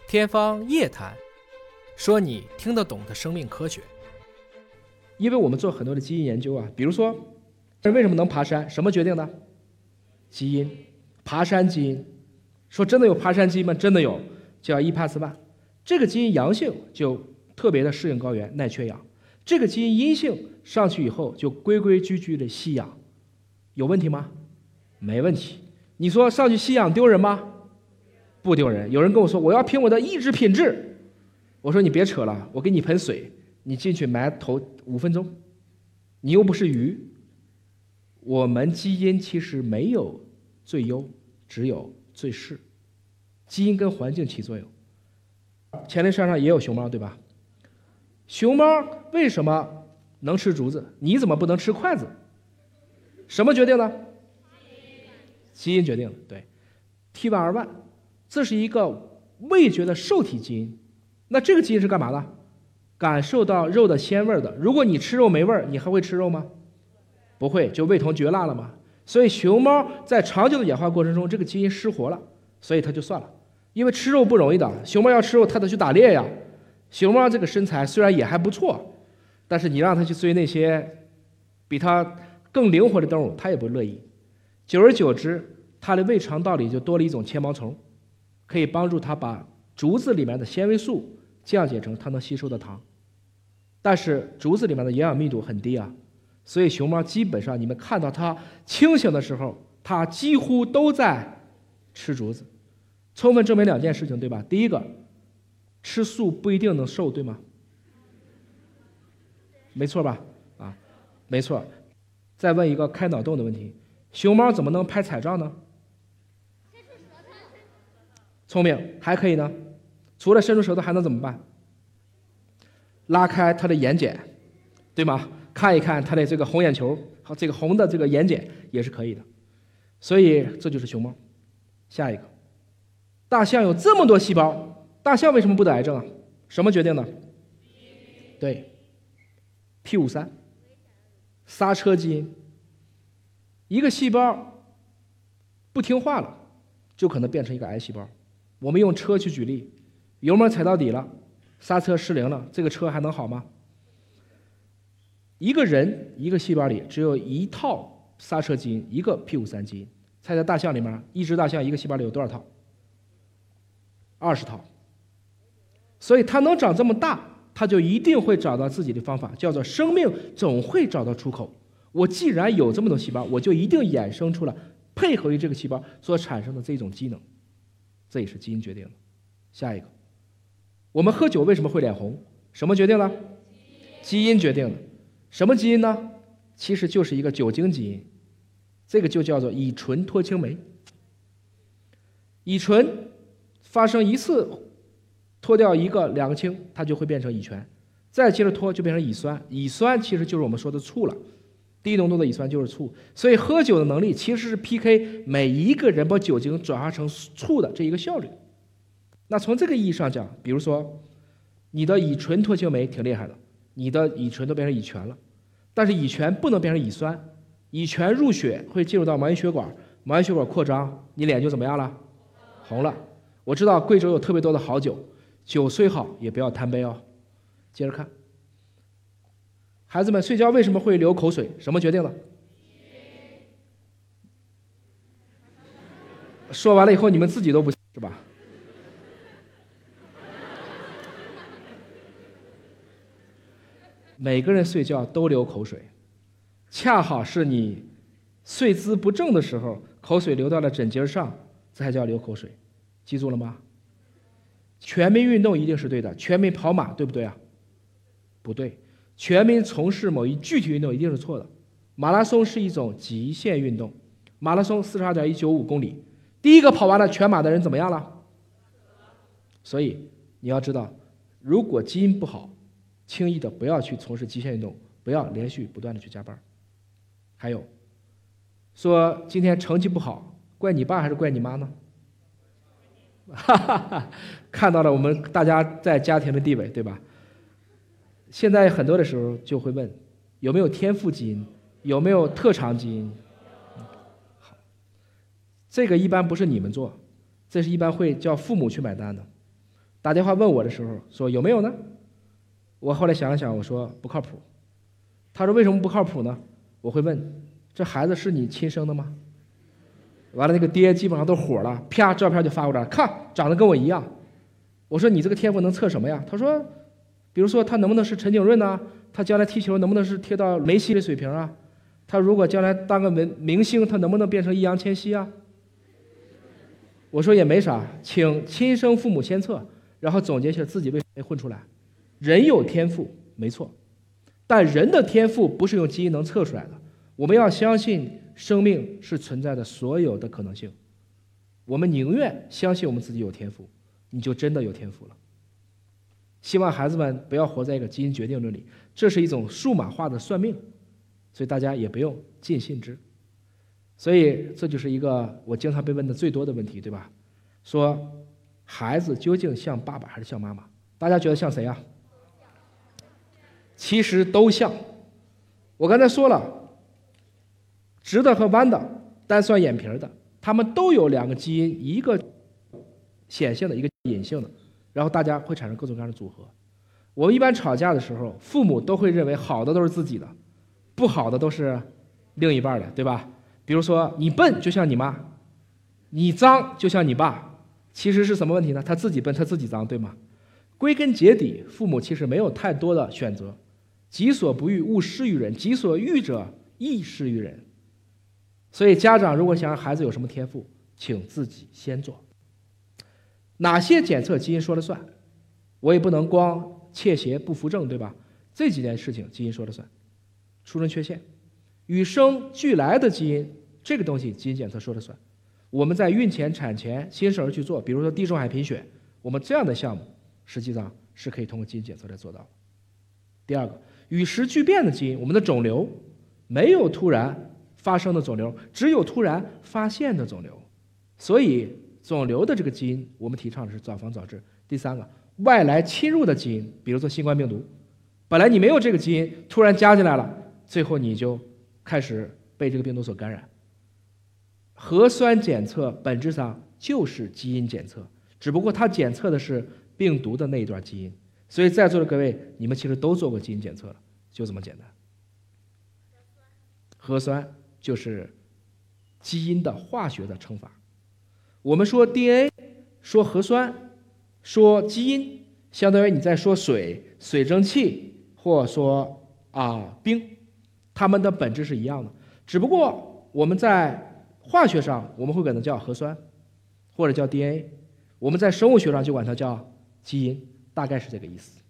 天方夜谭，说你听得懂的生命科学。 因为我们做很多的基因研究啊，比如说人为什么能爬山，什么决定的？基因，爬山基因。说真的有爬山基因吗？真的有，叫EPAS1。这个基因阳性就特别的适应高原，耐缺氧。这个基因阴性上去以后就规规矩矩的吸氧，有问题吗？没问题。你说上去吸氧丢人吗？不丢人。有人跟我说我要凭我的意志品质，我说你别扯了，我给你一盆水，你进去埋头5分钟，你又不是鱼。我们基因其实没有最优，只有最适。基因跟环境起作用。黔灵山上也有熊猫，对吧？熊猫为什么能吃竹子？你怎么不能吃筷子？什么决定的？基因决定的。对 ，T1R1，这是一个味觉的受体基因。那这个基因是干嘛的？感受到肉的鲜味的。如果你吃肉没味儿，你还会吃肉吗？不会，就味同嚼蜡了嘛。所以熊猫在长久的演化过程中，这个基因失活了，所以它就算了。因为吃肉不容易的，熊猫要吃肉，它得去打猎呀。熊猫这个身材虽然也还不错，但是你让它去追那些比它更灵活的动物，它也不乐意。久而久之，它的胃肠道里就多了一种纤毛虫，可以帮助它把竹子里面的纤维素降解成它能吸收的糖。但是竹子里面的营养密度很低啊，所以熊猫基本上你们看到它清醒的时候，它几乎都在吃竹子，充分证明2件事情，对吧？第一个，吃素不一定能瘦，对吗？没错吧？啊，没错。再问一个开脑洞的问题：熊猫怎么能拍彩照呢？聪明，还可以呢。除了伸出舌头，还能怎么办？拉开它的眼睑，对吗？看一看它的这个红眼球和这个红的这个眼睑也是可以的。所以这就是熊猫。下一个，大象有这么多细胞，大象为什么不得癌症啊？什么决定的？对 ，P53，刹车基因。一个细胞不听话了，就可能变成一个癌细胞。我们用车去举例，油门踩到底了，刹车失灵了，这个车还能好吗？一个人一个细胞里只有一套刹车基因，一个 P53基因。猜猜大象里面，一只大象一个细胞里有多少套？20套。所以它能长这么大，它就一定会找到自己的方法，叫做生命总会找到出口。我既然有这么多细胞，我就一定衍生出了配合于这个细胞所产生的这种机能，这也是基因决定的。下一个，我们喝酒为什么会脸红？什么决定的？基因决定的。什么基因呢？其实就是一个酒精基因，这个就叫做乙醇脱氢酶。乙醇发生一次脱掉2个氢，它就会变成乙醛，再接着脱就变成乙酸。乙酸其实就是我们说的醋了，低浓度的乙酸就是醋。所以喝酒的能力其实是 PK 每一个人把酒精转化成醋的这一个效率。那从这个意义上讲，比如说你的乙醇脱氢酶挺厉害的，你的乙醇都变成乙醛了，但是乙醛不能变成乙酸，乙醛入血会进入到毛细血管，毛细血管扩张，你脸就怎么样了？红了。我知道贵州有特别多的好酒，酒虽好也不要贪杯哦。接着看，孩子们睡觉为什么会流口水？什么决定的？说完了以后你们自己都不信是吧？每个人睡觉都流口水，恰好是你睡姿不正的时候，口水流到了枕节上，这才叫流口水。记住了吗？全民运动一定是对的，全民跑马对不对啊？不对，全民从事某一具体运动一定是错的。马拉松是一种极限运动，马拉松42.195公里，第一个跑完了全马的人怎么样了？所以你要知道，如果基因不好，轻易的不要去从事极限运动，不要连续不断的去加班。还有说今天成绩不好，怪你爸还是怪你妈呢？哈哈哈，看到了我们大家在家庭的地位，对吧？现在很多的时候就会问，有没有天赋基因，有没有特长基因？好，这个一般不是你们做，这是一般会叫父母去买单的。 打电话问我的时候说有没有呢？我后来想了想，我说不靠谱。他说为什么不靠谱呢？我会问这孩子是你亲生的吗？完了那个爹基本上都火了，啪照片就发过来，看长得跟我一样。我说你这个天赋能测什么呀？他说比如说他能不能是陈景润呢？他将来踢球能不能是贴到梅西的水平啊？他如果将来当个明星，他能不能变成易烊千玺啊？我说也没啥，请亲生父母先测，然后总结一下自己为什么没混出来。人有天赋没错，但人的天赋不是用基因能测出来的。我们要相信生命是存在的所有的可能性，我们宁愿相信我们自己有天赋，你就真的有天赋了。希望孩子们不要活在一个基因决定论里，这是一种数码化的算命，所以大家也不用尽信之。所以这就是一个我经常被问的最多的问题，对吧？说孩子究竟像爸爸还是像妈妈？大家觉得像谁啊？其实都像。我刚才说了，直的和弯的，单算眼皮的，他们都有两个基因，一个显性的，一个隐性的，然后大家会产生各种各样的组合。我们一般吵架的时候，父母都会认为好的都是自己的，不好的都是另一半的，对吧？比如说你笨就像你妈，你脏就像你爸，其实是什么问题呢？他自己笨，他自己脏，对吗？归根结底，父母其实没有太多的选择，己所不欲，勿施于人；己所欲者，亦施于人。所以家长如果想让孩子有什么天赋，请自己先做。哪些检测基因说了算？我也不能光窃邪不扶正，对吧？这几件事情基因说了算。出生缺陷、与生俱来的基因，这个东西基因检测说了算。我们在孕前、产前新生儿去做，比如说地中海贫血，我们这样的项目实际上是可以通过基因检测来做到的。第二个，与时俱变的基因，我们的肿瘤没有突然发生的肿瘤，只有突然发现的肿瘤，所以肿瘤的这个基因我们提倡的是早防早治。第三个，外来侵入的基因，比如说新冠病毒，本来你没有这个基因，突然加进来了，最后你就开始被这个病毒所感染。核酸检测本质上就是基因检测，只不过它检测的是病毒的那一段基因。所以在座的各位，你们其实都做过基因检测了，就这么简单。核酸就是基因的化学的称法。我们说 DNA， 说核酸，说基因，相当于你在说水、水蒸气，或说冰，它们的本质是一样的，只不过我们在化学上我们会管它叫核酸，或者叫 DNA， 我们在生物学上就管它叫基因，大概是这个意思。